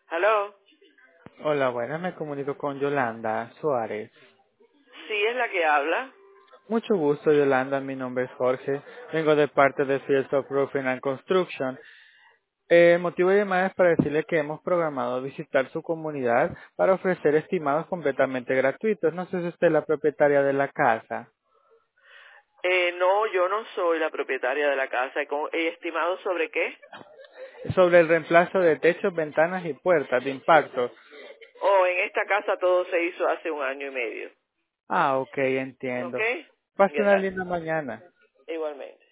¿Aló? Hola, buenas, me comunico con Yolanda Suárez. Sí, es la que habla. Mucho gusto, Yolanda, mi nombre es Jorge, vengo de parte de Fields of Roofing and Construction. El motivo de llamada es para decirle que hemos programado visitar su comunidad para ofrecer estimados completamente gratuitos. No sé si usted es la propietaria de la casa. No, yo no soy la propietaria de la casa. ¿Estimado sobre qué? Sobre el reemplazo de techos, ventanas y puertas de impacto. Oh, en esta casa todo se hizo hace un año y medio. Ah, ok, ¿Ok? entiendo. Pase una Gracias. linda mañana. Igualmente.